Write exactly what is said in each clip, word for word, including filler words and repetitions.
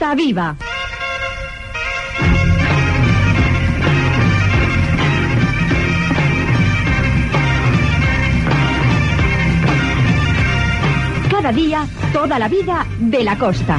Costa Viva. Cada día, toda la vida de la costa.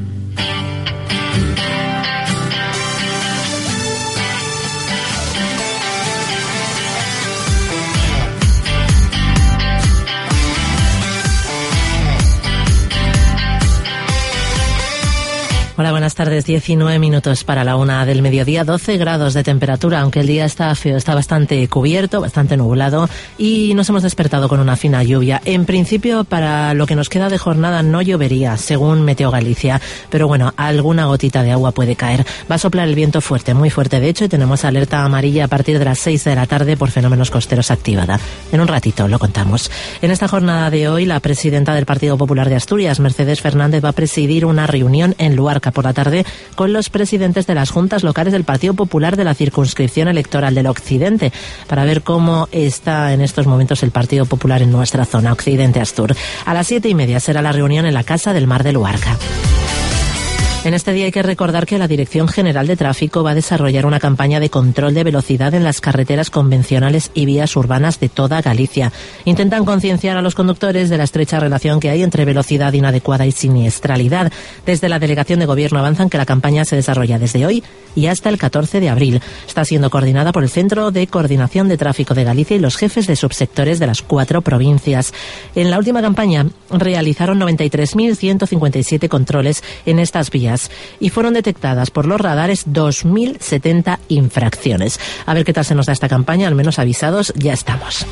Hola, buenas tardes. diecinueve minutos para la una del mediodía, doce grados de temperatura, aunque el día está feo, está bastante cubierto, bastante nublado y nos hemos despertado con una fina lluvia. En principio, para lo que nos queda de jornada no llovería, según Meteo Galicia, pero bueno, alguna gotita de agua puede caer. Va a soplar el viento fuerte, muy fuerte de hecho, y tenemos alerta amarilla a partir de las seis de la tarde por fenómenos costeros activada. En un ratito lo contamos. En esta jornada de hoy, la presidenta del Partido Popular de Asturias, Mercedes Fernández, va a presidir una reunión en Luarca por la tarde con los presidentes de las juntas locales del Partido Popular de la circunscripción electoral del Occidente para ver cómo está en estos momentos el Partido Popular en nuestra zona, Occidente Astur. A las siete y media será la reunión en la Casa del Mar de Luarca. En este día hay que recordar que la Dirección General de Tráfico va a desarrollar una campaña de control de velocidad en las carreteras convencionales y vías urbanas de toda Galicia. Intentan concienciar a los conductores de la estrecha relación que hay entre velocidad inadecuada y siniestralidad. Desde la Delegación de Gobierno avanzan que la campaña se desarrolla desde hoy y hasta el catorce de abril. Está siendo coordinada por el Centro de Coordinación de Tráfico de Galicia y los jefes de subsectores de las cuatro provincias. En la última campaña realizaron noventa y tres mil ciento cincuenta y siete controles en estas vías y fueron detectadas por los radares dos mil setenta infracciones. A ver qué tal se nos da esta campaña, al menos avisados ya estamos.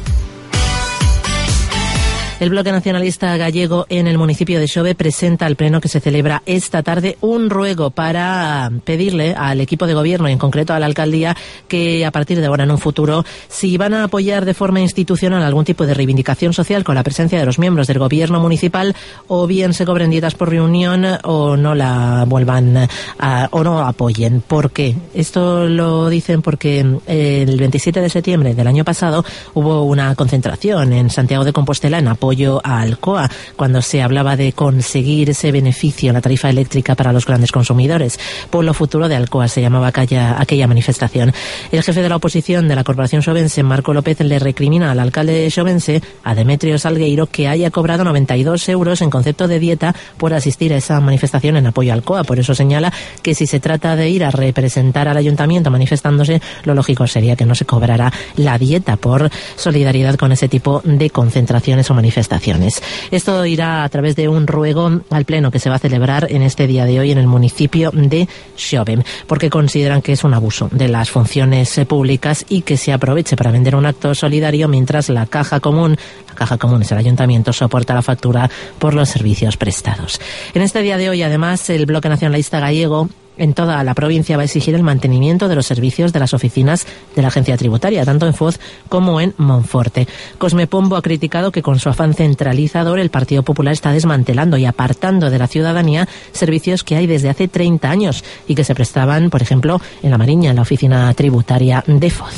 El Bloque Nacionalista Gallego en el municipio de Xove presenta al pleno que se celebra esta tarde un ruego para pedirle al equipo de gobierno y en concreto a la alcaldía que a partir de ahora en un futuro, si van a apoyar de forma institucional algún tipo de reivindicación social con la presencia de los miembros del gobierno municipal, o bien se cobren dietas por reunión o no la vuelvan a, o no apoyen. ¿Por qué? Esto lo dicen porque el veintisiete de septiembre del año pasado hubo una concentración en Santiago de Compostela en apoyo apoyo a Alcoa, cuando se hablaba de conseguir ese beneficio en la tarifa eléctrica para los grandes consumidores. Pueblo Futuro de Alcoa se llamaba aquella, aquella manifestación. El jefe de la oposición de la Corporación xovense, Marco López, le recrimina al alcalde xovense, a Demetrio Salgueiro, que haya cobrado noventa y dos euros en concepto de dieta por asistir a esa manifestación en apoyo a Alcoa. Por eso señala que si se trata de ir a representar al ayuntamiento manifestándose, lo lógico sería que no se cobrara la dieta por solidaridad con ese tipo de concentraciones o manifestaciones. Esto irá a través de un ruego al pleno que se va a celebrar en este día de hoy en el municipio de Xove, porque consideran que es un abuso de las funciones públicas y que se aproveche para vender un acto solidario mientras la caja común, la caja común es el ayuntamiento, soporta la factura por los servicios prestados. En este día de hoy, además, el Bloque Nacionalista Gallego en toda la provincia va a exigir el mantenimiento de los servicios de las oficinas de la agencia tributaria, tanto en Foz como en Monforte. Cosme Pombo ha criticado que con su afán centralizador el Partido Popular está desmantelando y apartando de la ciudadanía servicios que hay desde hace treinta años y que se prestaban, por ejemplo, en La Mariña, en la oficina tributaria de Foz.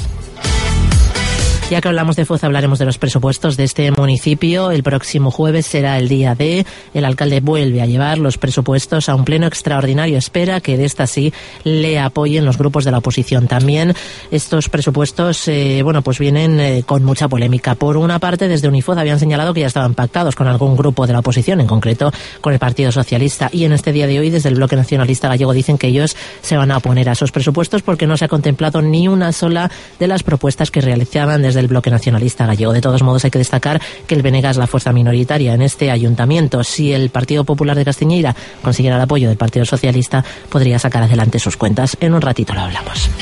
Ya que hablamos de Foz, hablaremos de los presupuestos de este municipio. El próximo jueves será el día D. El alcalde vuelve a llevar los presupuestos a un pleno extraordinario. Espera que de esta sí le apoyen los grupos de la oposición. También estos presupuestos, eh, bueno, pues vienen eh, con mucha polémica. Por una parte, desde Unifoz habían señalado que ya estaban pactados con algún grupo de la oposición, en concreto con el Partido Socialista. Y en este día de hoy, desde el Bloque Nacionalista Gallego, dicen que ellos se van a oponer a esos presupuestos porque no se ha contemplado ni una sola de las propuestas que realizaban desde el Bloque Nacionalista Gallego. De todos modos, hay que destacar que el B N G es la fuerza minoritaria en este ayuntamiento. Si el Partido Popular de Castiñeira consiguiera el apoyo del Partido Socialista, podría sacar adelante sus cuentas. En un ratito lo hablamos.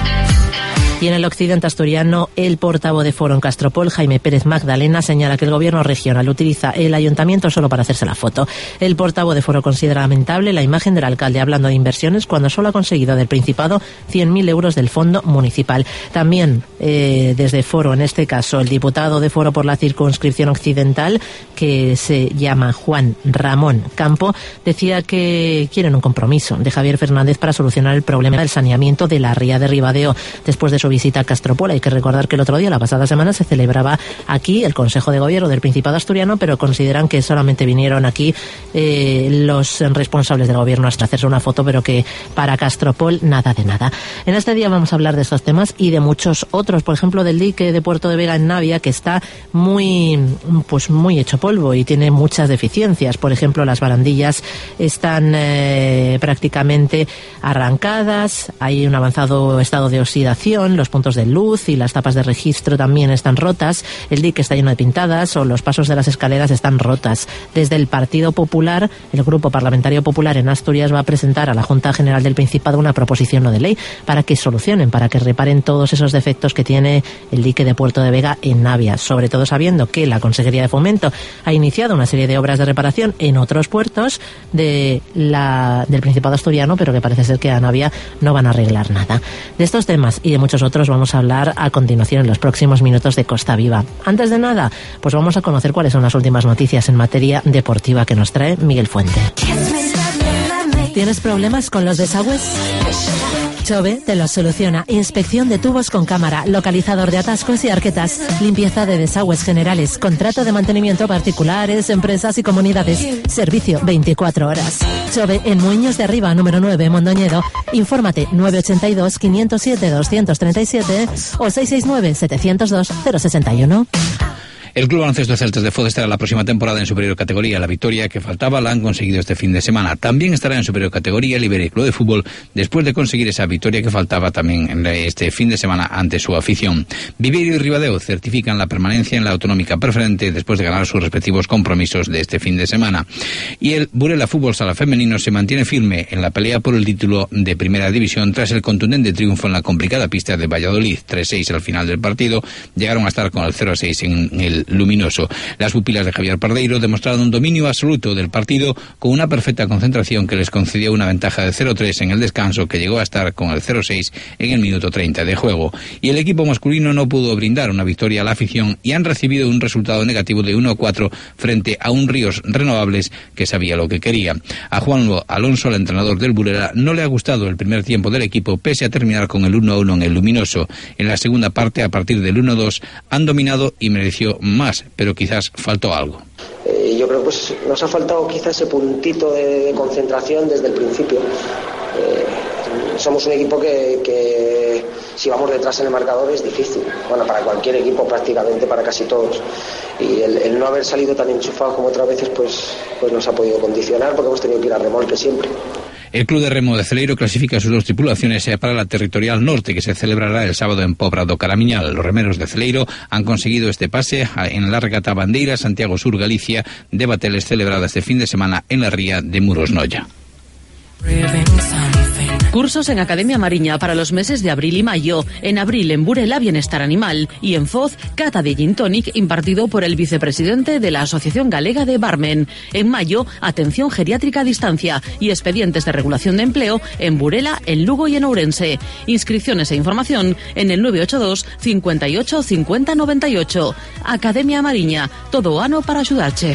Y en el occidente asturiano, el portavoz de Foro en Castropol, Jaime Pérez Magdalena, señala que el gobierno regional utiliza el ayuntamiento solo para hacerse la foto. El portavoz de Foro considera lamentable la imagen del alcalde hablando de inversiones cuando solo ha conseguido del Principado cien mil euros del fondo municipal. También eh, desde Foro, en este caso, el diputado de Foro por la circunscripción occidental, que se llama Juan Ramón Campo, decía que quieren un compromiso de Javier Fernández para solucionar el problema del saneamiento de la ría de Ribadeo. Después de su su visita a Castropol. Hay que recordar que el otro día, la pasada semana, se celebraba aquí el Consejo de Gobierno del Principado Asturiano, pero consideran que solamente vinieron aquí eh, los responsables del gobierno hasta hacerse una foto, pero que para Castropol nada de nada. En este día vamos a hablar de estos temas y de muchos otros, por ejemplo del dique de Puerto de Vega en Navia, que está muy, pues muy hecho polvo y tiene muchas deficiencias. Por ejemplo, las barandillas están eh, prácticamente arrancadas, hay un avanzado estado de oxidación, los puntos de luz y las tapas de registro también están rotas, el dique está lleno de pintadas o los pasos de las escaleras están rotas. Desde el Partido Popular, el Grupo Parlamentario Popular en Asturias va a presentar a la Junta General del Principado una proposición no de ley para que solucionen, para que reparen todos esos defectos que tiene el dique de Puerto de Vega en Navia, sobre todo sabiendo que la Consejería de Fomento ha iniciado una serie de obras de reparación en otros puertos de la, del Principado Asturiano, pero que parece ser que a Navia no van a arreglar nada. De estos temas y de muchos otros vamos a hablar a continuación en los próximos minutos de Costa Viva. Antes de nada, pues vamos a conocer cuáles son las últimas noticias en materia deportiva que nos trae Miguel Fuente. ¿Tienes problemas con los desagües? Chove te lo soluciona. Inspección de tubos con cámara, localizador de atascos y arquetas, limpieza de desagües generales, contrato de mantenimiento a particulares, empresas y comunidades, servicio veinticuatro horas. Chove en Muñoz de Arriba, número nueve, Mondoñedo. Infórmate nueve ochenta y dos, quinientos siete, doscientos treinta y siete o seiscientos sesenta y nueve, setecientos dos, cero sesenta y uno. El Club Baloncesto Celtas de Foz estará la próxima temporada en superior categoría. La victoria que faltaba la han conseguido este fin de semana. También estará en superior categoría el Iberia Club de Fútbol después de conseguir esa victoria que faltaba también en este fin de semana ante su afición. Viveiro y Ribadeo certifican la permanencia en la autonómica preferente después de ganar sus respectivos compromisos de este fin de semana. Y el Burela Fútbol Sala Femenino se mantiene firme en la pelea por el título de Primera División tras el contundente triunfo en la complicada pista de Valladolid. tres seis al final del partido. Llegaron a estar con el cero a seis en el luminoso. Las pupilas de Javier Pardeiro demostraron un dominio absoluto del partido con una perfecta concentración que les concedió una ventaja de cero tres en el descanso que llegó a estar con el cero seis en el minuto treinta de juego. Y el equipo masculino no pudo brindar una victoria a la afición y han recibido un resultado negativo de uno a cuatro frente a un Ríos Renovables que sabía lo que quería. A Juan Alonso, el entrenador del Burela, no le ha gustado el primer tiempo del equipo pese a terminar con el uno a uno en el luminoso. En la segunda parte, a partir del uno dos, han dominado y mereció más, pero quizás faltó algo. Eh, yo creo que pues, nos ha faltado quizás ese puntito de, de concentración desde el principio. Eh, somos un equipo que, que si vamos detrás en el marcador es difícil, bueno, para cualquier equipo prácticamente, para casi todos, y el, el no haber salido tan enchufados como otras veces pues, pues nos ha podido condicionar porque hemos tenido que ir a remolque siempre. El Club de Remo de Celeiro clasifica sus dos tripulaciones para la Territorial Norte, que se celebrará el sábado en Pobra do Caramiñal. Los remeros de Celeiro han conseguido este pase en la regata Bandeira Santiago Sur Galicia de Bateles, celebrada este fin de semana en la ría de Muros Noia. Cursos en Academia Mariña para los meses de abril y mayo. En abril en Burela Bienestar Animal y en Foz Cata de Gin Tonic impartido por el vicepresidente de la Asociación Galega de Barmen. En mayo Atención Geriátrica a Distancia y expedientes de regulación de empleo en Burela, en Lugo y en Ourense. Inscripciones e información en el nueve ocho dos, cincuenta y ocho, cincuenta, noventa y ocho. Academia Mariña, todo o ano para axudarche.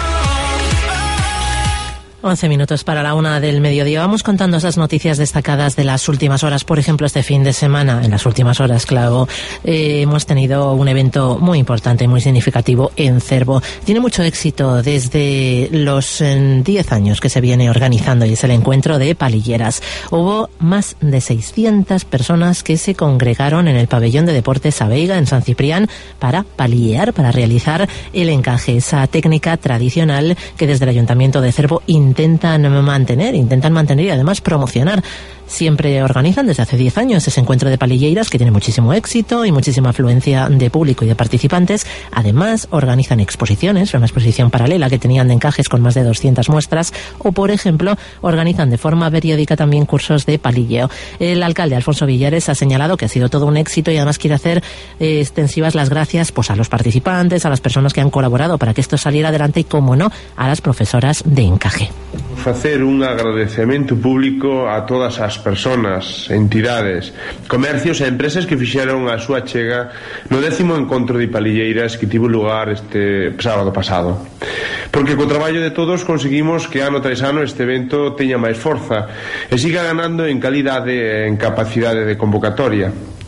once minutos para la una del mediodía. Vamos contando esas noticias destacadas de las últimas horas. Por ejemplo, este fin de semana, en las últimas horas, claro, eh, hemos tenido un evento muy importante y muy significativo en Cervo. Tiene mucho éxito desde los diez años que se viene organizando y es el encuentro de palilleras. Hubo más de seiscientas personas que se congregaron en el pabellón de deportes Abeiga en San Ciprián para palillear, para realizar el encaje, esa técnica tradicional que desde el Ayuntamiento de Cervo intentan mantener, intentan mantener y además promocionar. Siempre organizan desde hace diez años ese encuentro de palilleiras que tiene muchísimo éxito y muchísima afluencia de público y de participantes. Además, organizan exposiciones, una exposición paralela que tenían de encajes con más de doscientas muestras o, por ejemplo, organizan de forma periódica también cursos de palilleo. El alcalde Alfonso Villares ha señalado que ha sido todo un éxito y además quiere hacer eh, extensivas las gracias pues a los participantes, a las personas que han colaborado para que esto saliera adelante y, como no, a las profesoras de encaje. Facer un agradecemento público a todas as personas, entidades, comercios e empresas que fixeron a súa chega no décimo encontro de palilleiras que tivo lugar este sábado pasado. Porque co traballo de todos conseguimos que ano tras ano este evento teña máis forza e siga ganando en calidade e en capacidade de convocatoria.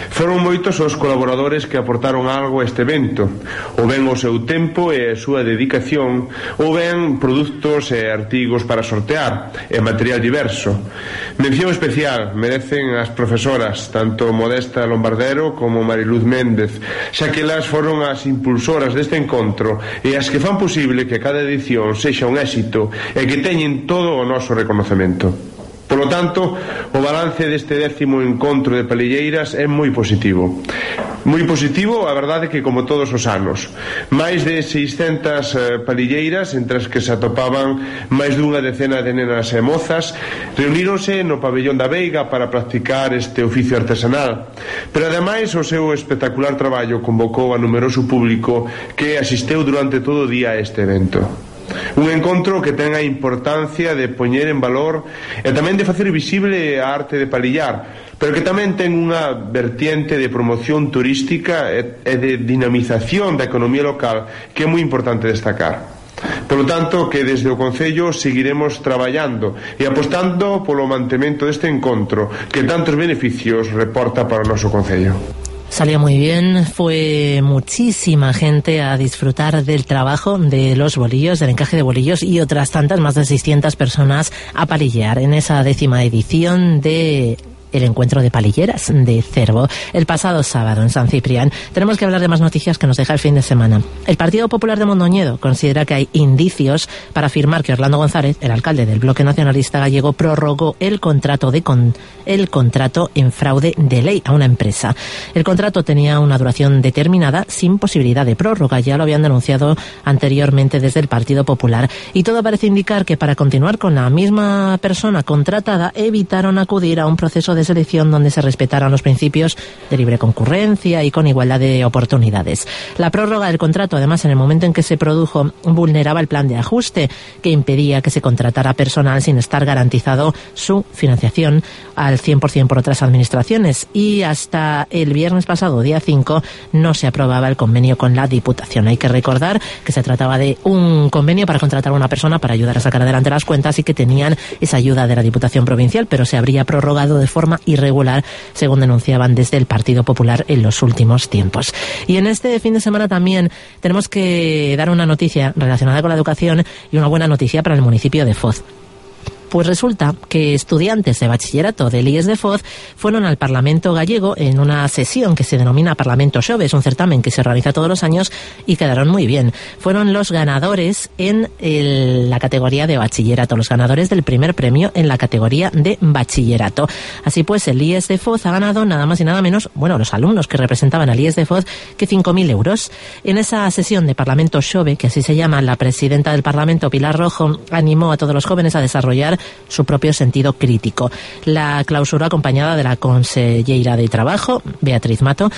Foron moitos os colaboradores que aportaron algo a este evento, ou ben o seu tempo e a súa dedicación, ou ben produtos e artigos para sortear, e material diverso. Mención especial merecen as profesoras, tanto Modesta Lombardero como Mariluz Méndez, xa que elas foron as impulsoras deste encontro e as que fan posible que cada edición sexa un éxito e que teñen todo o noso reconocemento. Por lo tanto, o balance deste décimo encontro de palilleiras é moi positivo. Moi positivo, a verdade que como todos os anos. Máis de seiscentas eh, palilleiras, entre as que se atopaban máis dunha decena de nenas e mozas, reuníronse no pabellón da Veiga para practicar este oficio artesanal. Pero ademais o seu espectacular traballo convocou a numeroso público que asisteu durante todo o día a este evento. Un encontro que ten a importancia de poñer en valor e tamén de facer visible a arte de palillar, pero que tamén ten unha vertiente de promoción turística e de dinamización da economía local que é moi importante destacar. Por lo tanto, que desde o Concello seguiremos traballando e apostando polo mantemento deste encontro que tantos beneficios reporta para o noso Concello. Salió muy bien, fue muchísima gente a disfrutar del trabajo de los bolillos, del encaje de bolillos y otras tantas, más de seiscientas personas a palillear en esa décima edición de el encuentro de palilleras de Cervo el pasado sábado en San Ciprián. Tenemos que hablar de más noticias que nos deja el fin de semana. El Partido Popular de Mondoñedo considera que hay indicios para afirmar que Orlando González, el alcalde del Bloque Nacionalista Gallego, prorrogó el contrato de con el contrato en fraude de ley a una empresa. El contrato tenía una duración determinada sin posibilidad de prórroga, ya lo habían denunciado anteriormente desde el Partido Popular, y todo parece indicar que para continuar con la misma persona contratada evitaron acudir a un proceso de de selección donde se respetaran los principios de libre concurrencia y con igualdad de oportunidades. La prórroga del contrato, además, en el momento en que se produjo, vulneraba el plan de ajuste que impedía que se contratara personal sin estar garantizado su financiación al cien por ciento por otras administraciones, y hasta el viernes pasado, día cinco, no se aprobaba el convenio con la Diputación. Hay que recordar que se trataba de un convenio para contratar a una persona para ayudar a sacar adelante las cuentas y que tenían esa ayuda de la Diputación Provincial, pero se habría prorrogado de forma irregular, según denunciaban desde el Partido Popular en los últimos tiempos. Y en este fin de semana también tenemos que dar una noticia relacionada con la educación y una buena noticia para el municipio de Foz. Pues resulta que estudiantes de bachillerato del I E S de Foz fueron al Parlamento gallego en una sesión que se denomina Parlamento Xove, es un certamen que se organiza todos los años, y quedaron muy bien. Fueron los ganadores en el, la categoría de bachillerato, los ganadores del primer premio en la categoría de bachillerato. Así pues, el I E S de Foz ha ganado nada más y nada menos, bueno, los alumnos que representaban al I E S de Foz, que cinco mil euros. En esa sesión de Parlamento Xove, que así se llama, la presidenta del Parlamento, Pilar Rojo, animó a todos los jóvenes a desarrollar su propio sentido crítico. La clausura acompañada de la conselleira de Trabajo, Beatriz Mato,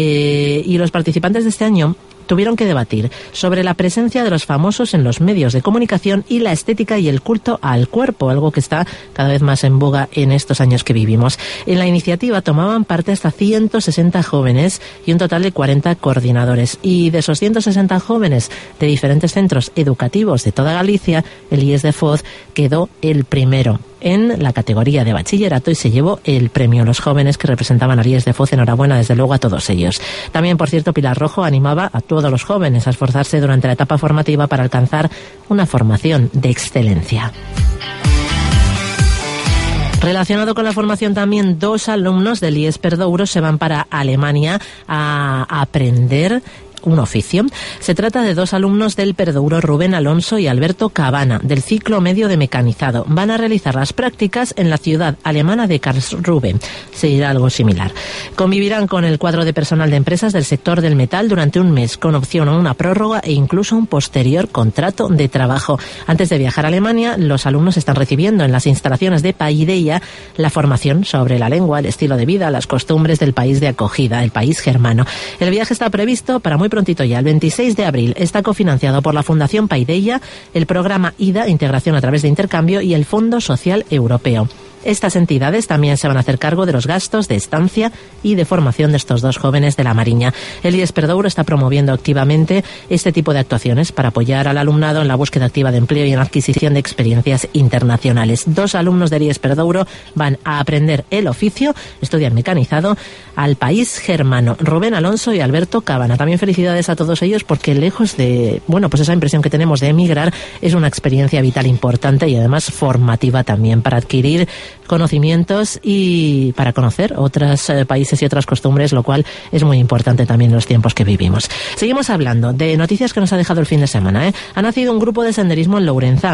eh, y los participantes de este año tuvieron que debatir sobre la presencia de los famosos en los medios de comunicación y la estética y el culto al cuerpo, algo que está cada vez más en boga en estos años que vivimos. En la iniciativa tomaban parte hasta ciento sesenta jóvenes y un total de cuarenta coordinadores. Y de esos ciento sesenta jóvenes de diferentes centros educativos de toda Galicia, el I E S de Foz quedó el primero en la categoría de bachillerato y se llevó el premio. Los jóvenes que representaban al I E S de Foz, enhorabuena desde luego a todos ellos. También, por cierto, Pilar Rojo animaba a todos los jóvenes a esforzarse durante la etapa formativa para alcanzar una formación de excelencia. Relacionado con la formación también, dos alumnos del I E S Perdouro se van para Alemania a aprender un oficio. Se trata de dos alumnos del Perdouro, Rubén Alonso y Alberto Cabana, del ciclo medio de mecanizado. Van a realizar las prácticas en la ciudad alemana de Karlsruhe. Será algo similar. Convivirán con el cuadro de personal de empresas del sector del metal durante un mes, con opción a una prórroga e incluso un posterior contrato de trabajo. Antes de viajar a Alemania, los alumnos están recibiendo en las instalaciones de Paideia la formación sobre la lengua, el estilo de vida, las costumbres del país de acogida, el país germano. El viaje está previsto para muy prontito ya, el veintiséis de abril. Está cofinanciado por la Fundación Paideia, el programa I D A, Integración a través de Intercambio, y el Fondo Social Europeo. Estas entidades también se van a hacer cargo de los gastos de estancia y de formación de estos dos jóvenes de la Mariña. El I E S Perdouro está promoviendo activamente este tipo de actuaciones para apoyar al alumnado en la búsqueda activa de empleo y en la adquisición de experiencias internacionales. Dos alumnos del I E S Perdouro van a aprender el oficio, estudian mecanizado, al país germano. Rubén Alonso y Alberto Cabana. También felicidades a todos ellos porque lejos de, bueno, pues esa impresión que tenemos de emigrar, es una experiencia vital importante y además formativa también para adquirir conocimientos y para conocer otros eh, países y otras costumbres, lo cual es muy importante también en los tiempos que vivimos. Seguimos hablando de noticias que nos ha dejado el fin de semana, ¿eh? Ha nacido un grupo de senderismo en Lourenza.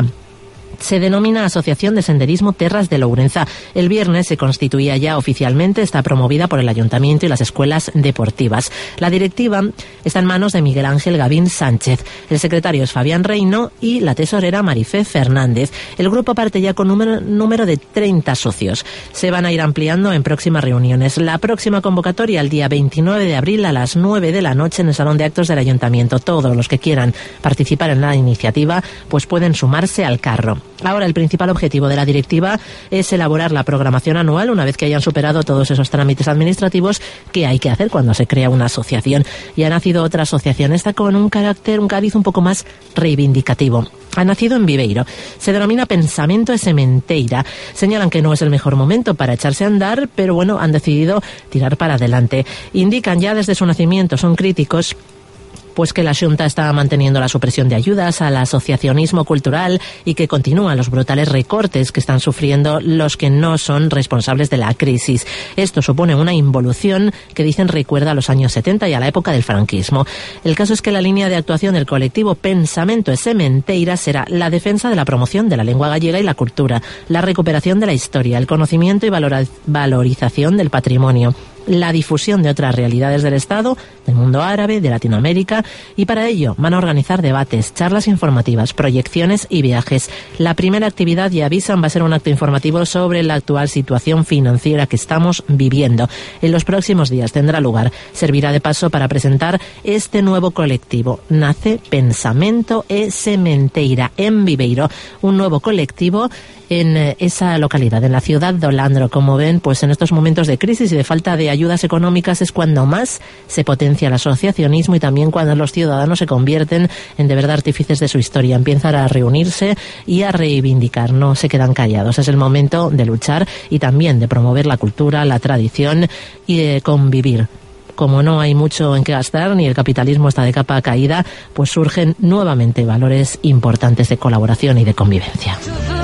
Se denomina Asociación de Senderismo Terras de Lourenza. El viernes se constituía ya oficialmente, está promovida por el Ayuntamiento y las escuelas deportivas. La directiva está en manos de Miguel Ángel Gavín Sánchez. El secretario es Fabián Reino y la tesorera Marifé Fernández. El grupo parte ya con número, número de treinta socios. Se van a ir ampliando en próximas reuniones. La próxima convocatoria el día veintinueve de abril a las nueve de la noche en el Salón de Actos del Ayuntamiento. Todos los que quieran participar en la iniciativa pues pueden sumarse al carro. Ahora, el principal objetivo de la directiva es elaborar la programación anual una vez que hayan superado todos esos trámites administrativos que hay que hacer cuando se crea una asociación. Y ha nacido otra asociación, esta con un carácter, un cariz un poco más reivindicativo. Ha nacido en Viveiro. Se denomina Pensamento e Sementeira. Señalan que no es el mejor momento para echarse a andar, pero bueno, han decidido tirar para adelante. Indican ya desde su nacimiento, son críticos, pues que la Xunta está manteniendo la supresión de ayudas al asociacionismo cultural y que continúan los brutales recortes que están sufriendo los que no son responsables de la crisis. Esto supone una involución que dicen recuerda a los años setenta y a la época del franquismo. El caso es que la línea de actuación del colectivo Pensamento e Sementeira será la defensa de la promoción de la lengua gallega y la cultura, la recuperación de la historia, el conocimiento y valora- valorización del patrimonio, la difusión de otras realidades del Estado, del mundo árabe, de Latinoamérica, y para ello van a organizar debates, charlas informativas, proyecciones y viajes. La primera actividad, ya avisan, va a ser un acto informativo sobre la actual situación financiera que estamos viviendo. En los próximos días tendrá lugar. Servirá de paso para presentar este nuevo colectivo. Nace Pensamento e Sementeira en Viveiro, un nuevo colectivo en esa localidad, en la ciudad de Olandro. Como ven, pues en estos momentos de crisis y de falta de ayudas económicas es cuando más se potencia el asociacionismo y también cuando los ciudadanos se convierten en de verdad artífices de su historia, empiezan a reunirse y a reivindicar, no se quedan callados. Es el momento de luchar y también de promover la cultura, la tradición y de convivir. Como no hay mucho en qué gastar, ni el capitalismo está de capa caída, pues surgen nuevamente valores importantes de colaboración y de convivencia.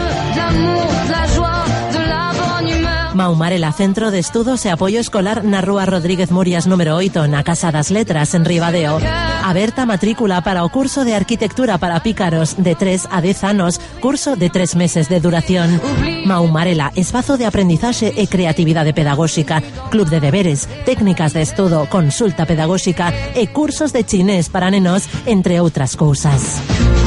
Maumarela, Centro de Estudos e Apoio Escolar na Rúa Rodríguez Murias número oito, na Casa das Letras, en Ribadeo. Aberta matrícula para o curso de Arquitectura para Pícaros de tres a dez anos, curso de tres meses de duración. Maumarela, espazo de aprendizaxe e creatividade pedagóxica, club de deberes, técnicas de estudo, consulta pedagóxica e cursos de chinés para nenos, entre outras cousas.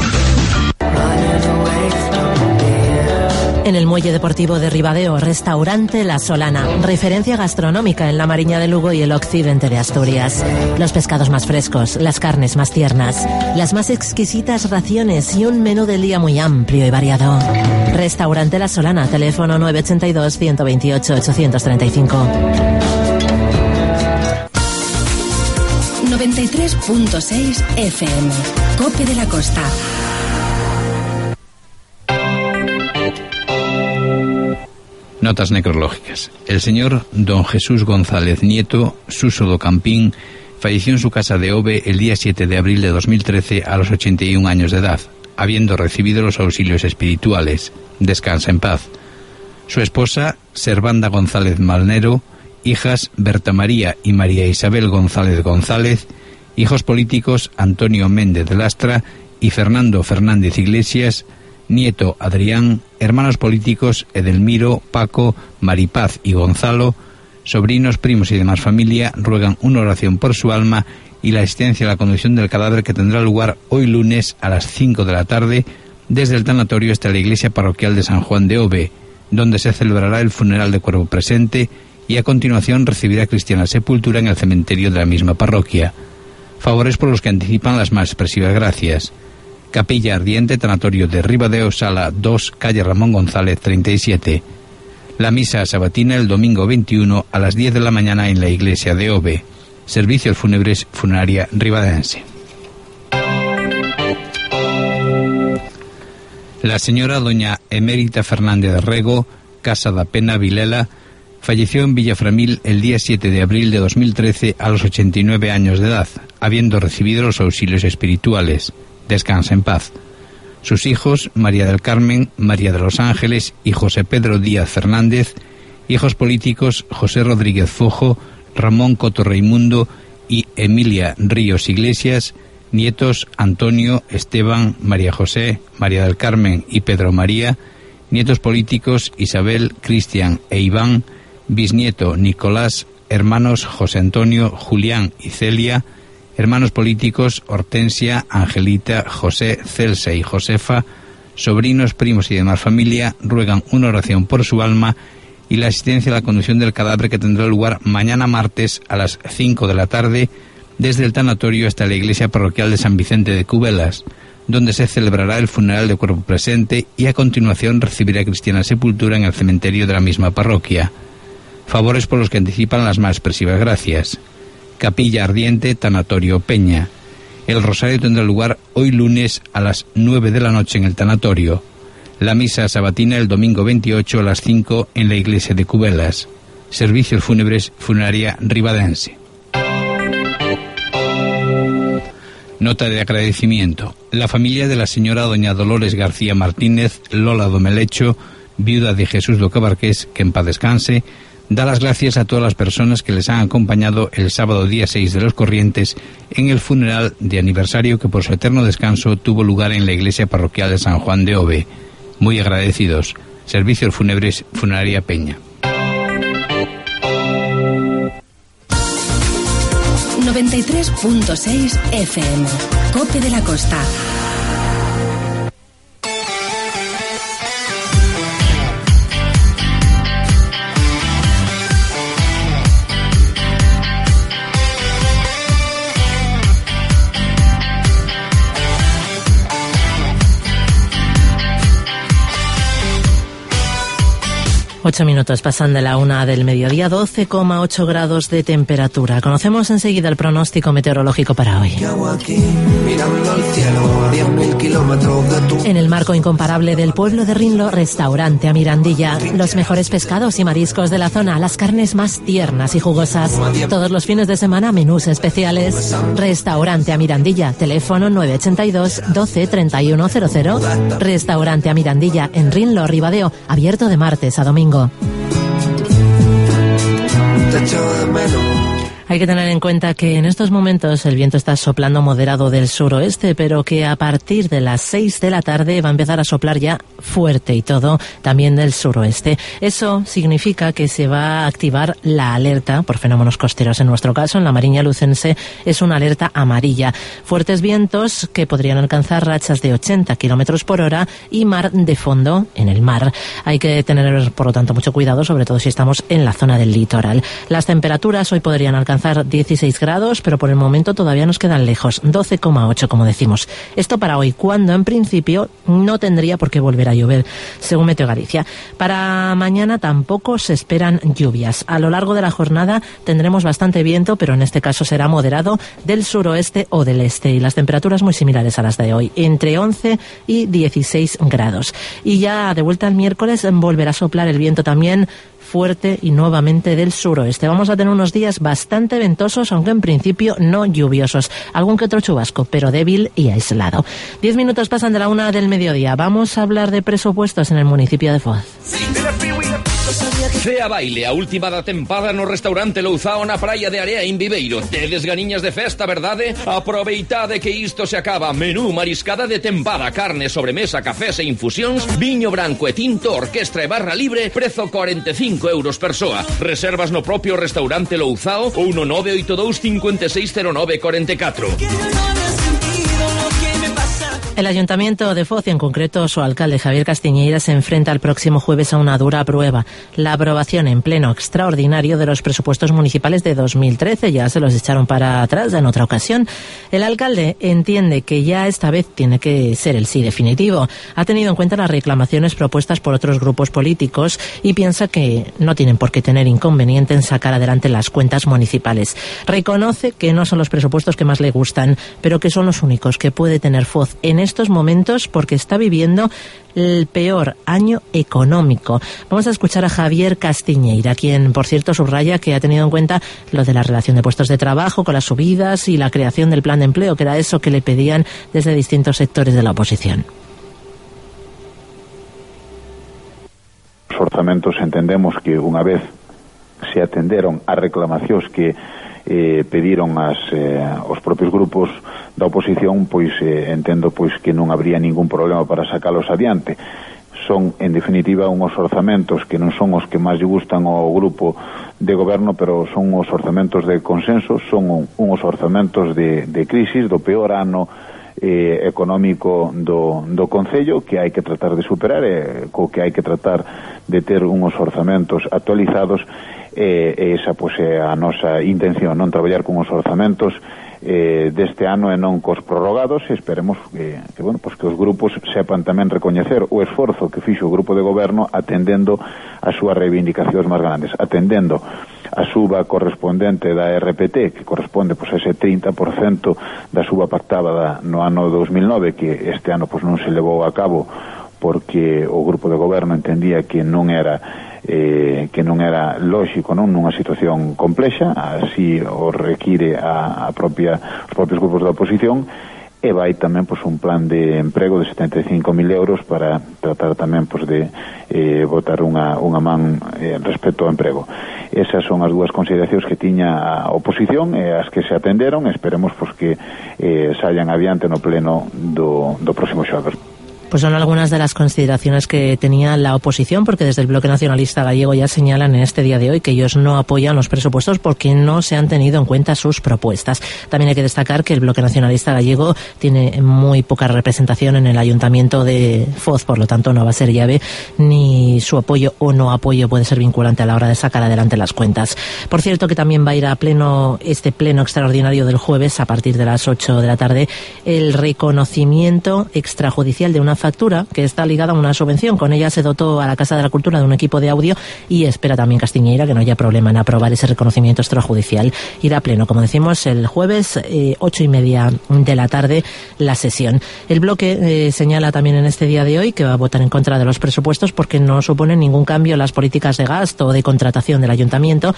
En el Muelle Deportivo de Ribadeo, Restaurante La Solana, referencia gastronómica en la Mariña de Lugo y el occidente de Asturias. Los pescados más frescos, las carnes más tiernas, las más exquisitas raciones y un menú del día muy amplio y variado. Restaurante La Solana, teléfono nueve ocho dos, uno dos ocho, ocho tres cinco. noventa y tres punto seis F M, Cope de la Costa. Notas necrológicas. El señor don Jesús González Nieto, Suso do Campín, falleció en su casa de Ove el día siete de abril de dos mil trece a los ochenta y un años de edad, habiendo recibido los auxilios espirituales. Descansa en paz. Su esposa, Servanda González Malnero, hijas Berta María y María Isabel González González, hijos políticos Antonio Méndez de Lastra y Fernando Fernández Iglesias, nieto Adrián, hermanos políticos Edelmiro, Paco, Maripaz y Gonzalo, sobrinos, primos y demás familia ruegan una oración por su alma y la asistencia a la conducción del cadáver que tendrá lugar hoy lunes a las cinco de la tarde desde el tanatorio hasta la iglesia parroquial de San Juan de Ove, donde se celebrará el funeral de cuerpo presente y a continuación recibirá cristiana sepultura en el cementerio de la misma parroquia. Favores por los que anticipan las más expresivas gracias. Capilla Ardiente, tanatorio de Ribadeo, sala dos, calle Ramón González treinta y siete. La misa sabatina el domingo veintiuno a las diez de la mañana en la iglesia de Ove. Servicios fúnebres Funeraria Ribadense. La señora doña Emérita Fernández de Rego, Casa da Pena, Vilela, falleció en Villaframil el día siete de abril de dos mil trece a los ochenta y nueve años de edad, habiendo recibido los auxilios espirituales. Descansa en paz. Sus hijos, María del Carmen, María de los Ángeles y José Pedro Díaz Fernández, hijos políticos José Rodríguez Fojo, Ramón Coto Reimundo y Emilia Ríos Iglesias, nietos Antonio, Esteban, María José, María del Carmen y Pedro María, nietos políticos Isabel, Cristian e Iván, bisnieto Nicolás, hermanos José Antonio, Julián y Celia, hermanos políticos Hortensia, Angelita, José, Celsa y Josefa, sobrinos, primos y demás familia, ruegan una oración por su alma y la asistencia a la conducción del cadáver, que tendrá lugar mañana martes a las cinco de la tarde desde el tanatorio hasta la iglesia parroquial de San Vicente de Cubelas, donde se celebrará el funeral de cuerpo presente y a continuación recibirá cristiana sepultura en el cementerio de la misma parroquia. Favores por los que anticipan las más expresivas gracias. Capilla Ardiente, Tanatorio Peña. El rosario tendrá lugar hoy lunes a las nueve de la noche en el tanatorio. La misa sabatina el domingo veintiocho a las cinco en la iglesia de Cubelas. Servicios fúnebres Funeraria Ribadense. Nota de agradecimiento. La familia de la señora doña Dolores García Martínez, Lola Domelecho, viuda de Jesús Docabarqués, que en paz descanse, da las gracias a todas las personas que les han acompañado el sábado día seis de los Corrientes en el funeral de aniversario que por su eterno descanso tuvo lugar en la iglesia parroquial de San Juan de Ove. Muy agradecidos. Servicios fúnebres Funeraria Peña. noventa y tres punto seis F M. Cope de la Costa. Ocho minutos pasan de la una del mediodía, doce coma ocho grados de temperatura. Conocemos enseguida el pronóstico meteorológico para hoy. En el marco incomparable del pueblo de Rinlo, restaurante a Mirandilla. Los mejores pescados y mariscos de la zona, las carnes más tiernas y jugosas. Todos los fines de semana, menús especiales. Restaurante a Mirandilla, teléfono nueve ochenta y dos, doce, treinta y uno cero cero. Restaurante a Mirandilla, en Rinlo, Ribadeo, abierto de martes a domingo. Hay que tener en cuenta que en estos momentos el viento está soplando moderado del suroeste, pero que a partir de las seis de la tarde va a empezar a soplar ya fuerte y todo, también del suroeste. Eso significa que se va a activar la alerta por fenómenos costeros. En nuestro caso, en la Mariña Lucense, es una alerta amarilla. Fuertes vientos que podrían alcanzar rachas de ochenta kilómetros por hora y mar de fondo en el mar. Hay que tener, por lo tanto, mucho cuidado, sobre todo si estamos en la zona del litoral. Las temperaturas hoy podrían alcanzar dieciséis grados, pero por el momento todavía nos quedan lejos, doce coma ocho como decimos. Esto para hoy, cuando en principio no tendría por qué volver a llover, según Meteo Galicia. Para mañana tampoco se esperan lluvias. A lo largo de la jornada tendremos bastante viento, pero en este caso será moderado del suroeste o del este, y las temperaturas muy similares a las de hoy, entre once y dieciséis grados. Y ya de vuelta al miércoles volverá a soplar el viento también fuerte y nuevamente del suroeste. Vamos a tener unos días bastante ventosos, aunque en principio no lluviosos. Algún que otro chubasco, pero débil y aislado. Diez minutos pasan de la una del mediodía. Vamos a hablar de presupuestos en el municipio de Foz. Cea baile a última da tempada no restaurante Louzao na praia de Area en Viveiro. Tedes ganiñas de festa, verdade? Aproveitade que isto se acaba. Menú mariscada de tempada, carne, sobremesa, cafés e infusións, viño branco e tinto, orquestra e barra libre, prezo cuarenta e cinco euros persoa. Reservas no propio restaurante Louzao ou no nove oito dous, cinco seis cero nove cuatro catro. El Ayuntamiento de Foz, y en concreto su alcalde Javier Castiñeira, se enfrenta el próximo jueves a una dura prueba: la aprobación en pleno extraordinario de los presupuestos municipales de dos mil trece. Ya se los echaron para atrás en otra ocasión. El alcalde entiende que ya esta vez tiene que ser el sí definitivo. Ha tenido en cuenta las reclamaciones propuestas por otros grupos políticos y piensa que no tienen por qué tener inconveniente en sacar adelante las cuentas municipales. Reconoce que no son los presupuestos que más le gustan, pero que son los únicos que puede tener Foz en estos momentos porque está viviendo el peor año económico. Vamos a escuchar a Javier Castiñeira, quien, por cierto, subraya que ha tenido en cuenta lo de la relación de puestos de trabajo con las subidas y la creación del plan de empleo, que era eso que le pedían desde distintos sectores de la oposición. Os orzamentos entendemos que unha vez se atenderon as reclamacións que eh, pediron as, eh, os propios grupos da oposición, pois eh, entendo pois que non habría ningún problema para sacalos adiante. Son, en definitiva, unhos orzamentos que non son os que máis lle gustan ao grupo de goberno, pero son os orzamentos de consenso, son un, unhos orzamentos de, de crisis, do peor ano eh, económico do, do Concello, que hai que tratar de superar, e eh, co que hai que tratar de ter unhos orzamentos actualizados, e eh, esa pois é a nosa intención, non traballar con os orzamentos eh, deste ano e non cos prorrogados, e esperemos que, que, bueno, pues que os grupos sepan tamén recoñecer o esforzo que fixo o grupo de goberno atendendo as súas reivindicacións máis grandes, atendendo a suba correspondente da R P T, que corresponde pues, a ese trinta por cento da suba pactada no ano dos mil nove, que este ano pues, non se levou a cabo porque o grupo de goberno entendía que non era eh, que non era lóxico, non, nunha situación complexa, así o require a, a propia, os propios grupos da oposición, e vai tamén pois, un plan de emprego de setenta e cinco mil euros para tratar tamén pois, de eh, botar unha, unha man eh, respecto ao emprego. Esas son as dúas consideracións que tiña a oposición e as que se atenderon, e esperemos pois, que eh, saian adiante no pleno do, do próximo xoves. Pues son algunas de las consideraciones que tenía la oposición, porque desde el Bloque Nacionalista Gallego ya señalan en este día de hoy que ellos no apoyan los presupuestos porque no se han tenido en cuenta sus propuestas. También hay que destacar que el Bloque Nacionalista Gallego tiene muy poca representación en el Ayuntamiento de Foz, por lo tanto no va a ser llave, ni su apoyo o no apoyo puede ser vinculante a la hora de sacar adelante las cuentas. Por cierto que también va a ir a pleno este pleno extraordinario del jueves a partir de las ocho de la tarde el reconocimiento extrajudicial de una factura que está ligada a una subvención. Con ella se dotó a la Casa de la Cultura de un equipo de audio y espera también Castiñeira que no haya problema en aprobar ese reconocimiento extrajudicial. Irá a pleno, como decimos, el jueves, eh, ocho y media de la tarde, la sesión. El bloque eh, señala también en este día de hoy que va a votar en contra de los presupuestos porque no suponen ningún cambio en las políticas de gasto o de contratación del ayuntamiento,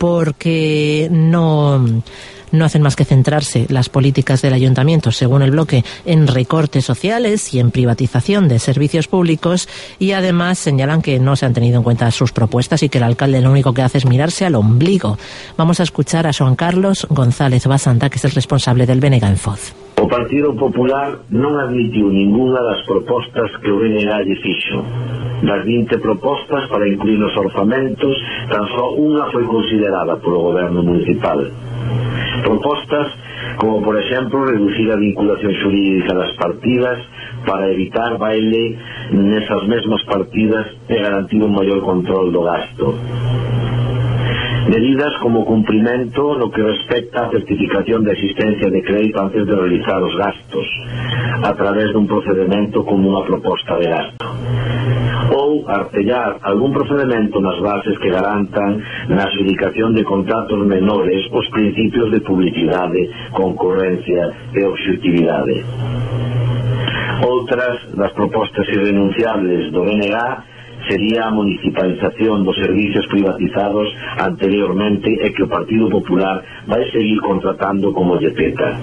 porque no... no hacen más que centrarse las políticas del ayuntamiento, según el bloque, en recortes sociales y en privatización de servicios públicos, y además señalan que no se han tenido en cuenta sus propuestas y que el alcalde lo único que hace es mirarse al ombligo. Vamos a escuchar a Joan Carlos González Basanta, que es el responsable del B N G en Foz. O Partido Popular non admitiu ninguna das propostas que o B N G lle fixo. Das vinte propostas para incluir nos orzamentos, tan só unha foi considerada polo goberno municipal. Propostas como, por exemplo, reducir a vinculación xurídica das partidas para evitar baile nesas mesmas partidas e garantir un maior control do gasto. Medidas como cumprimento no que respecta a certificación de existencia de crédito antes de realizar os gastos, a través dun procedimento como unha proposta de gasto. Ou artellar algún procedimento nas bases que garantan na adjudicación de contratos menores os principios de publicidade, concurrencia e obxectividade. Outras das propostas irrenunciables do B N G sería a municipalización dos servicios privatizados anteriormente e que o Partido Popular vai seguir contratando como lle peta.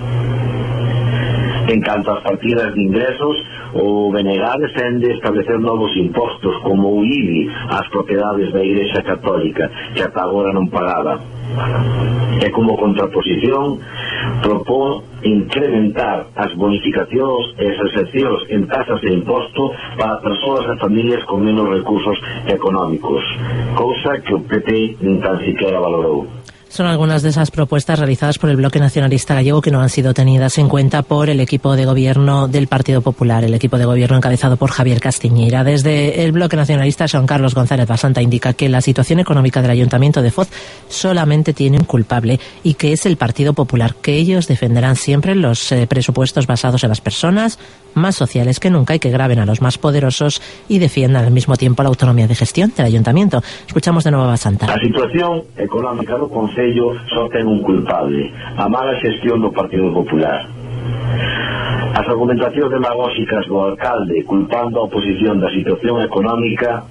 En canto ás partidas de ingresos, o B N G defende establecer novos impostos como o I B I ás propiedades da Igrexa Católica, que ata agora non pagaba. E como contraposición, propón incrementar as bonificacións e as excepcións en tasas de imposto para persoas e familias con menos recursos económicos, cousa que o P P nin tan siquiera valorou. Son algunas de esas propuestas realizadas por el Bloque Nacionalista Gallego que no han sido tenidas en cuenta por el equipo de gobierno del Partido Popular, el equipo de gobierno encabezado por Javier Castiñeira. Desde el Bloque Nacionalista, Joan Carlos González Basanta indica que la situación económica del Ayuntamiento de Foz solamente tiene un culpable y que es el Partido Popular, que ellos defenderán siempre los eh, presupuestos basados en las personas, más sociales que nunca y que graven a los más poderosos y defiendan al mismo tiempo la autonomía de gestión del Ayuntamiento. Escuchamos de nuevo a Basanta. A situación económica do Concello só ten un culpable, a mala xestión do Partido Popular. As argumentacións demagóxicas do alcalde culpando a oposición da situación económica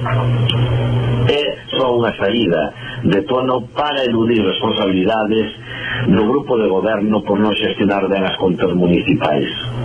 é só unha saída de tono para eludir responsabilidades do grupo de goberno por non xestionar ben as contas municipais.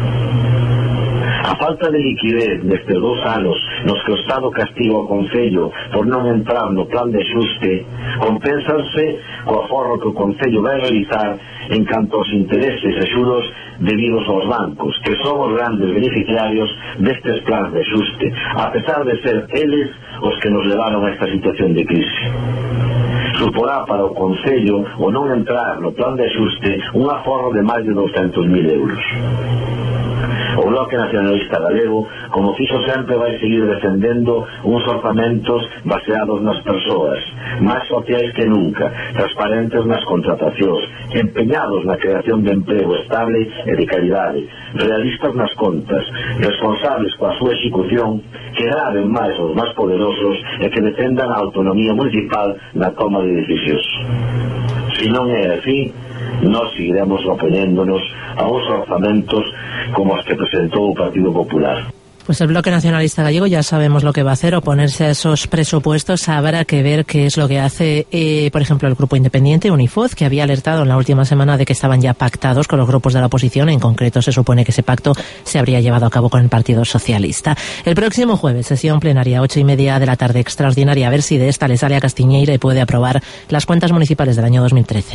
A falta de liquidez destes dous anos nos que o Estado castiga o Concello por non entrar no plan de xuste, compénsanse co aforro que o Concello vai realizar en canto aos intereses e xuros debidos aos bancos, que son os grandes beneficiarios destes plans de xuste, a pesar de ser eles os que nos levaron a esta situación de crise. Suporá para o Concello o non entrar no plan de xuste un aforro de máis de douscentos mil euros. O Bloque Nacionalista Galego, como fixo sempre, vai seguir defendendo uns orzamentos baseados nas persoas, máis sociais que nunca, transparentes nas contratacións, empeñados na creación de emprego estable e de calidade, realistas nas contas, responsables coa súa execución, que graven máis os máis poderosos e que defendan a autonomía municipal na toma de decisións. Se non é así, nós seguiremos opoñéndonos a uns orzamentos como os que presentou o Partido Popular. Pues el Bloque Nacionalista Gallego ya sabemos lo que va a hacer, oponerse a esos presupuestos. Habrá que ver qué es lo que hace, eh, por ejemplo, el Grupo Independiente, Unifoz, que había alertado en la última semana de que estaban ya pactados con los grupos de la oposición. En concreto, se supone que ese pacto se habría llevado a cabo con el Partido Socialista. El próximo jueves, sesión plenaria, ocho y media de la tarde, extraordinaria. A ver si de esta le sale a Castiñeira y puede aprobar las cuentas municipales del año dos mil trece.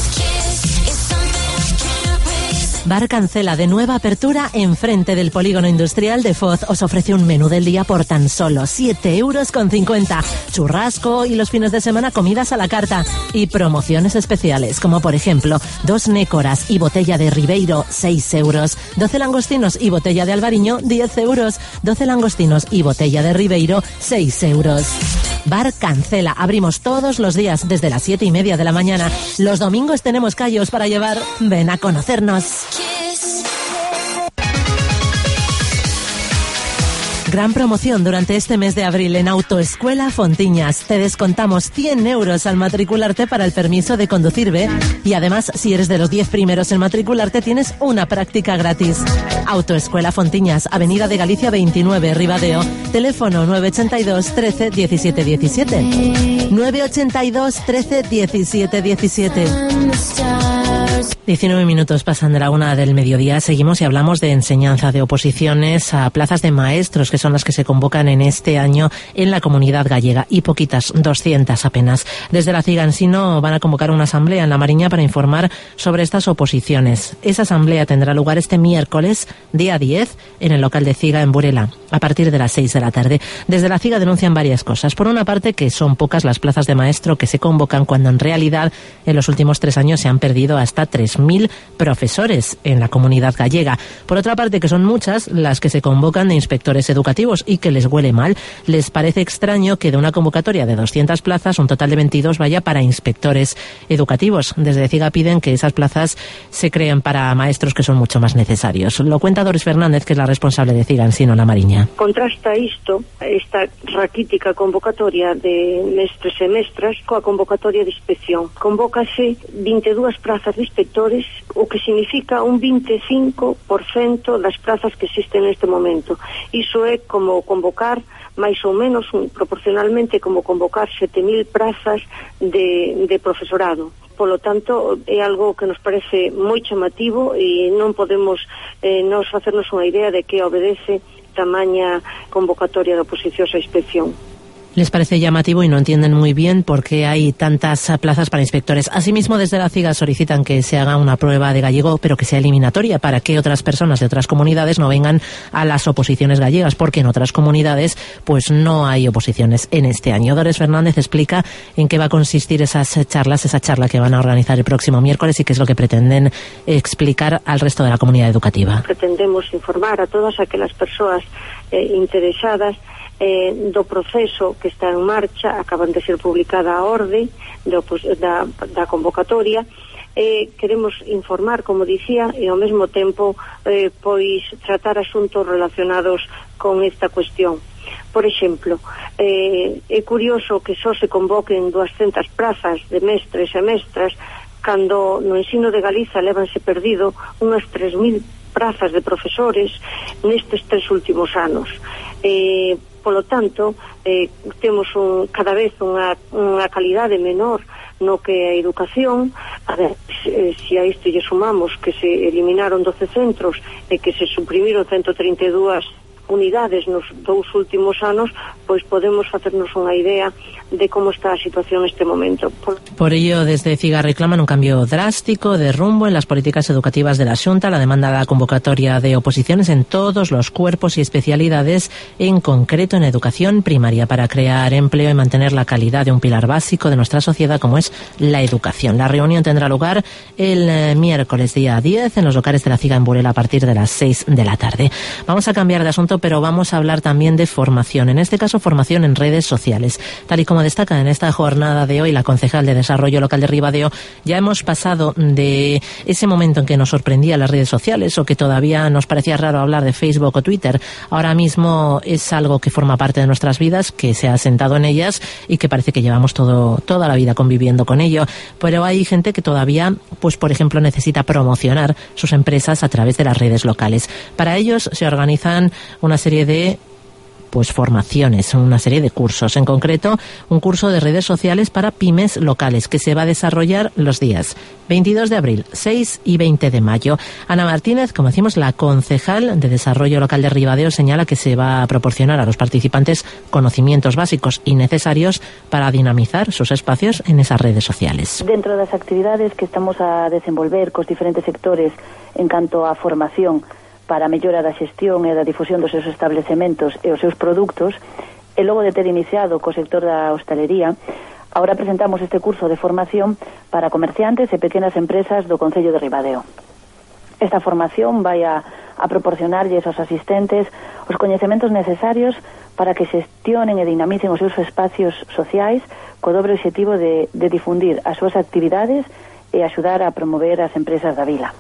Bar Cancela, de nueva apertura enfrente del polígono industrial de Foz, os ofrece un menú del día por tan solo siete euros con cincuenta. Churrasco y los fines de semana comidas a la carta. Y promociones especiales, como por ejemplo, dos nécoras y botella de Ribeiro, seis euros. doce langostinos y botella de Albariño, diez euros. doce langostinos y botella de Ribeiro, seis euros. Bar Cancela, abrimos todos los días desde las siete y media de la mañana. Los domingos tenemos callos para llevar. Ven a conocernos. Gran promoción durante este mes de abril en Autoescuela Fontiñas. Te descontamos cien euros al matricularte para el permiso de conducir B y además, si eres de los diez primeros en matricularte, tienes una práctica gratis. Autoescuela Fontiñas, Avenida de Galicia veintinueve, Ribadeo. Teléfono nueve ochenta y dos, trece, diecisiete diecisiete. nueve ochenta y dos, trece, diecisiete diecisiete. diecinueve minutos pasan de la una del mediodía. Seguimos y hablamos de enseñanza, de oposiciones a plazas de maestros, que son las que se convocan en este año en la Comunidad Gallega, y poquitas, doscientas apenas. Desde la Cigansino van a convocar una asamblea en La Mariña para informar sobre estas oposiciones. Esa asamblea tendrá lugar este miércoles, día diez, en el local de Ciga en Burela, a partir de las seis de la tarde. Desde la Ciga denuncian varias cosas. Por una parte, que son pocas las plazas de maestro que se convocan, cuando en realidad en los últimos tres años se han perdido hasta tres mil profesores en la Comunidad Gallega. Por otra parte, que son muchas las que se convocan de inspectores educativos y que les huele mal. Les parece extraño que de una convocatoria de doscientas plazas, un total de veintidós vaya para inspectores educativos. Desde CIGA piden que esas plazas se creen para maestros, que son mucho más necesarios. Lo cuenta Doris Fernández, que es la responsable de CIGA en Sino La Mariña. Contrasta isto, esta raquítica convocatoria de mestres e mestras, coa convocatoria de inspección. Convócase vinte e dúas plazas de inspectores, o que significa un vinte e cinco por cento das plazas que existen neste momento. Iso é como convocar máis ou menos un, proporcionalmente como convocar sete mil plazas de, de profesorado. Polo tanto, é algo que nos parece moi chamativo e non podemos eh, nos facernos unha idea de que obedece tamaña convocatoria de oposicións á inspección. Les parece llamativo y no entienden muy bien por qué hay tantas plazas para inspectores. Asimismo, desde la CIGA solicitan que se haga una prueba de gallego, pero que sea eliminatoria, para que otras personas de otras comunidades no vengan a las oposiciones gallegas, porque en otras comunidades pues no hay oposiciones en este año. Dolores Fernández explica en qué va a consistir esas charlas, esa charla que van a organizar el próximo miércoles y qué es lo que pretenden explicar al resto de la comunidad educativa. Pretendemos informar a todas aquelas persoas eh, interesadas Eh, do proceso que está en marcha. Acaban de ser publicada a orde do, pues, da, da convocatoria. Eh, queremos informar, como dicía, e ao mesmo tempo eh, pois tratar asuntos relacionados con esta cuestión. Por exemplo, eh, é curioso que só se convoquen duascentas prazas de mestres e mestras cando no ensino de Galiza levanse perdido unhas tres mil prazas de profesores nestes tres últimos anos. Eh, Polo tanto, eh, temos un, cada vez unha, unha calidade menor no que a educación. A ver, se, se a isto lle sumamos que se eliminaron doce centros e que se suprimiron ciento treinta e dúas unidades nos dous últimos anos, pois podemos facernos unha idea de como está a situación neste momento. Por... Por ello, desde CIGA reclaman un cambio drástico de rumbo en las políticas educativas de la Xunta, la demanda de convocatoria de oposiciones en todos los cuerpos y especialidades, en concreto en educación primaria, para crear empleo y mantener la calidad de un pilar básico de nuestra sociedad como es la educación. La reunión tendrá lugar el eh, miércoles día diez en los locales de la CIGA en Burela a partir de las seis de la tarde. Vamos a cambiar de asunto, pero vamos a hablar también de formación, en este caso formación en redes sociales. Tal y como destaca en esta jornada de hoy la concejal de Desarrollo Local de Ribadeo, ya hemos pasado de ese momento en que nos sorprendía las redes sociales o que todavía nos parecía raro hablar de Facebook o Twitter. Ahora mismo es algo que forma parte de nuestras vidas, que se ha sentado en ellas y que parece que llevamos todo, toda la vida conviviendo con ello. Pero hay gente que todavía, pues por ejemplo, necesita promocionar sus empresas a través de las redes locales. Para ellos se organizan una serie de pues formaciones, una serie de cursos, en concreto un curso de redes sociales para pymes locales que se va a desarrollar los días veintidós de abril, seis y veinte de mayo. Ana Martínez, como decimos, la concejal de Desarrollo Local de Ribadeo, señala que se va a proporcionar a los participantes conocimientos básicos y necesarios para dinamizar sus espacios en esas redes sociales. Dentro das actividades que estamos a desenvolver cos diferentes sectores en canto a formación para a mellora da xestión e da difusión dos seus establecementos e os seus produtos, e logo de ter iniciado co sector da hostalería, agora presentamos este curso de formación para comerciantes e pequenas empresas do Concello de Ribadeo. Esta formación vai a, a proporcionarlles aos asistentes os coñecementos necesarios para que xestionen e dinamicen os seus espacios sociais co dobre obxectivo de, de difundir as súas actividades e axudar a promover as empresas da vila.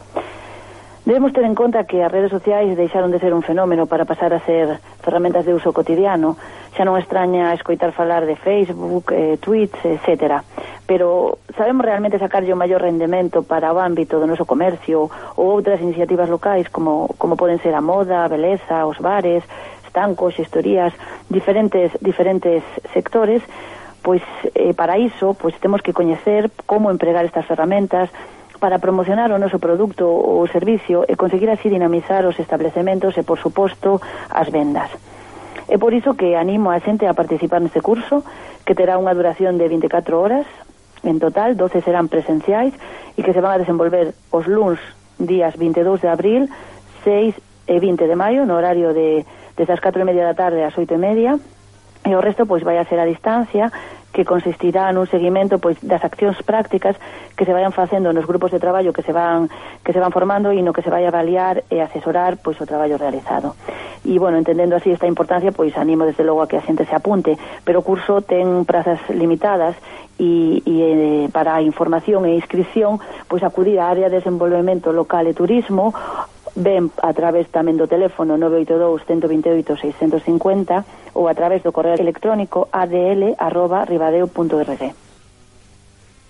Debemos ter en conta que as redes sociais deixaron de ser un fenómeno para pasar a ser ferramentas de uso cotidiano. Xa non extraña escoitar falar de Facebook, eh, tweets, etcétera. Pero sabemos realmente sacarlle o maior rendemento para o ámbito do noso comercio ou outras iniciativas locais como, como poden ser a moda, a beleza, os bares, estancos, xestorías, diferentes, diferentes sectores. Pois eh, para iso pois temos que coñecer como empregar estas ferramentas para promocionar o noso produto ou servicio e conseguir así dinamizar os establecementos e, por suposto, as vendas. É por iso que animo a xente a participar neste curso, que terá unha duración de vinte e catro horas, en total, doce serán presenciais e que se van a desenvolver os luns días vinte e dous de abril, seis e vinte de maio, no horario de desde as catro e media da tarde ás oito e media, e o resto pois vai a ser a distancia, que consistirá nun seguimento pois das accións prácticas que se vayan facendo nos grupos de traballo que se van que se van formando e no que se vai a avaliar e asesorar pois o traballo realizado. E bueno, entendendo así esta importancia, pois animo desde logo a que a xente se apunte, pero o curso ten prazas limitadas e, e eh, para a información e inscripción, pois acudir á área de desenvolvemento local e turismo, ben a través tamén do teléfono nove oito dous, uno dos oito, seis cinco cero ou a través do correo electrónico a d l arroba ribadeo punto r d.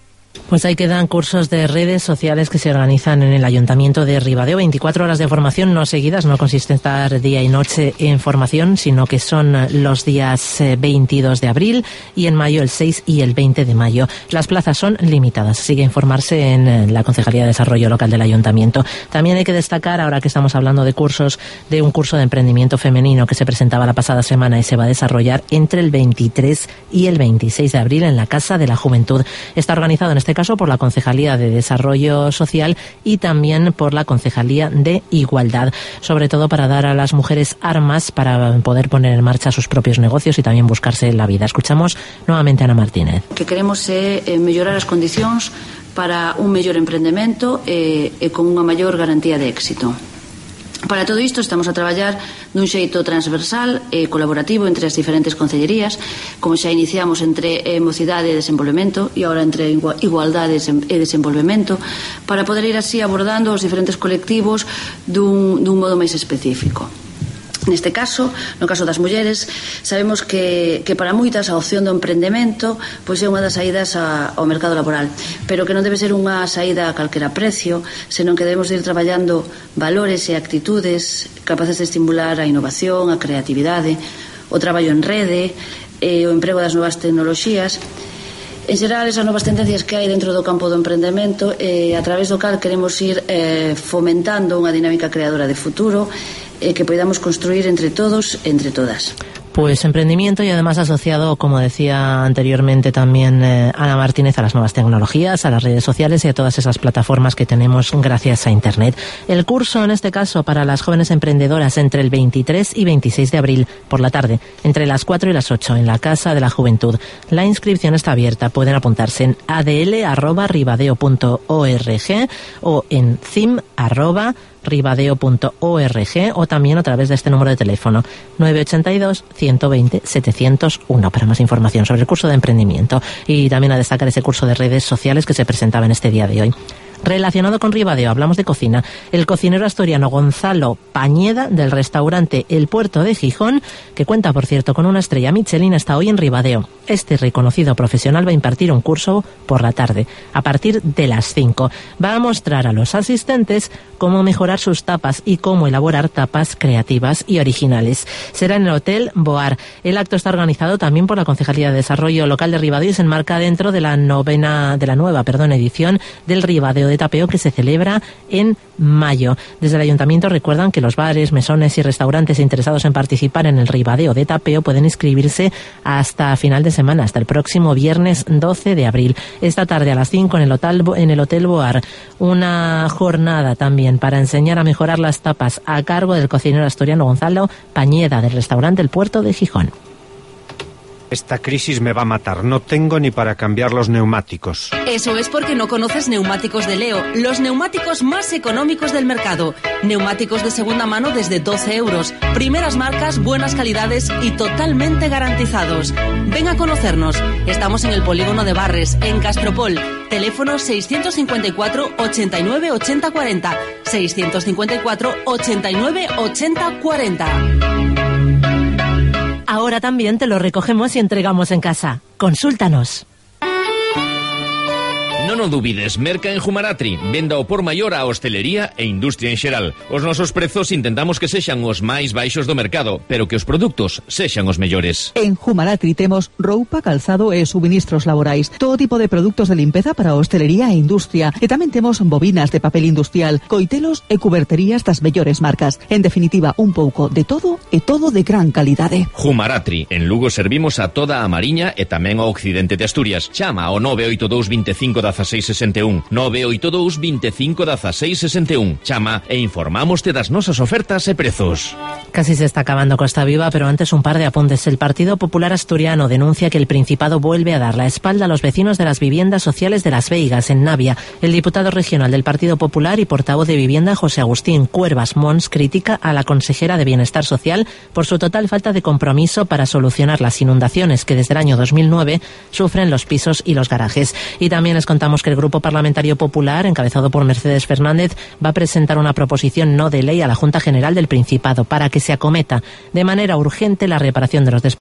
Pues ahí quedan cursos de redes sociales que se organizan en el Ayuntamiento de Ribadeo. veinticuatro horas de formación no seguidas, no consiste en estar día y noche en formación, sino que son los días veintidós de abril y en mayo el seis y el veinte de mayo. Las plazas son limitadas, así que informarse en la Concejalía de Desarrollo Local del Ayuntamiento. También hay que destacar, ahora que estamos hablando de cursos, de un curso de emprendimiento femenino que se presentaba la pasada semana y se va a desarrollar entre el veintitrés y el veintiséis de abril en la Casa de la Juventud. Está organizado en este caso por la Concejalía de Desarrollo Social y también por la Concejalía de Igualdad, sobre todo para dar a las mujeres armas para poder poner en marcha sus propios negocios y también buscarse la vida. Escuchamos nuevamente a Ana Martínez. Que queremos é eh, mellorar as condicións para un mellor emprendemento e, e con unha maior garantía de éxito. Para todo isto estamos a traballar dun xeito transversal e colaborativo entre as diferentes concellerías, como xa iniciamos entre eh, Mocidade e Desenvolvemento e agora entre Igualdade e Desenvolvemento, para poder ir así abordando os diferentes colectivos dun, dun modo máis específico. Neste caso, no caso das mulleres, sabemos que, que para moitas a opción do emprendemento pois é unha das saídas a, ao mercado laboral, pero que non debe ser unha saída a calquera precio, senón que debemos ir traballando valores e actitudes capaces de estimular a innovación, a creatividade, o traballo en rede e o emprego das novas tecnoloxías. En xeral, esas novas tendencias que hai dentro do campo do emprendemento, eh, a través do cal queremos ir eh, fomentando unha dinámica creadora de futuro eh, que podamos construir entre todos e entre todas. Pues emprendimiento y además asociado, como decía anteriormente también eh, Ana Martínez, a las nuevas tecnologías, a las redes sociales y a todas esas plataformas que tenemos gracias a Internet. El curso, en este caso, para las jóvenes emprendedoras entre el veintitrés y veintiséis de abril, por la tarde, entre las cuatro y las ocho, en la Casa de la Juventud. La inscripción está abierta. Pueden apuntarse en a d l arroba ribadeo punto org o en cim arroba ribadeo punto org o también a través de este número de teléfono nueve ocho dos, ciento veinte, setecientos uno para más información sobre el curso de emprendimiento y también a destacar ese curso de redes sociales que se presentaba en este día de hoy. Relacionado con Ribadeo, hablamos de cocina. El cocinero asturiano Gonzalo Pañeda, del restaurante El Puerto de Gijón, que cuenta, por cierto, con una estrella Michelin, está hoy en Ribadeo. Este reconocido profesional va a impartir un curso por la tarde, a partir de las cinco. Va a mostrar a los asistentes cómo mejorar sus tapas y cómo elaborar tapas creativas y originales. Será en el Hotel Boar. El acto está organizado también por la Concejalía de Desarrollo Local de Ribadeo y se enmarca dentro de la novena, de la nueva, perdón, edición del Ribadeo de Tapeo que se celebra en mayo. Desde el Ayuntamiento recuerdan que los bares, mesones y restaurantes interesados en participar en el Ribadeo de Tapeo pueden inscribirse hasta final de semana, hasta el próximo viernes doce de abril. Esta tarde a las cinco en el Hotel, en el Hotel Boar, una jornada también para enseñar a mejorar las tapas a cargo del cocinero asturiano Gonzalo Pañeda, del restaurante El Puerto de Gijón. Esta crisis me va a matar. No tengo ni para cambiar los neumáticos. Eso es porque no conoces Neumáticos de Leo, los neumáticos más económicos del mercado. Neumáticos de segunda mano desde doce euros. Primeras marcas, buenas calidades y totalmente garantizados. Ven a conocernos. Estamos en el polígono de Barres, en Castropol. Teléfono seiscientos cincuenta y cuatro, ochenta y nueve, ochenta, cuarenta. seiscientos cincuenta y cuatro, ochenta y nueve, ochenta, cuarenta. Ahora también te lo recogemos y entregamos en casa. Consúltanos. Non o dubides, merca en Jumaratri, venda ao por maior a hostelería e industria en xeral. Os nosos prezos intentamos que sexan os máis baixos do mercado, pero que os produtos sexan os mellores. En Jumaratri temos roupa, calzado e suministros laborais, todo tipo de produtos de limpeza para hostelería e industria, e tamén temos bobinas de papel industrial, coitelos e cuberterías das mellores marcas. En definitiva, un pouco de todo e todo de gran calidade. Jumaratri, en Lugo servimos a toda a Mariña e tamén ao occidente de Asturias. Chama ao nove oito dous, veinticinco, dieciséis, sesenta e un, nove oito dous, veinticinco, dieciséis, sesenta e un. Chama e informámoste das nosas ofertas e prezos. Casi se está acabando Costa Viva, pero antes un par de apuntes. El Partido Popular Asturiano denuncia que el Principado vuelve a dar la espalda a los vecinos de las viviendas sociales de Las Veigas, en Navia. El diputado regional del Partido Popular y portavoz de Vivienda, José Agustín Cuervas Mons, critica a la consejera de Bienestar Social por su total falta de compromiso para solucionar las inundaciones que desde el año dos mil nueve sufren los pisos y los garajes. Y también les contamos que el Grupo Parlamentario Popular, encabezado por Mercedes Fernández, va a presentar una proposición no de ley a la Junta General del Principado para que se acometa de manera urgente la reparación de los despojos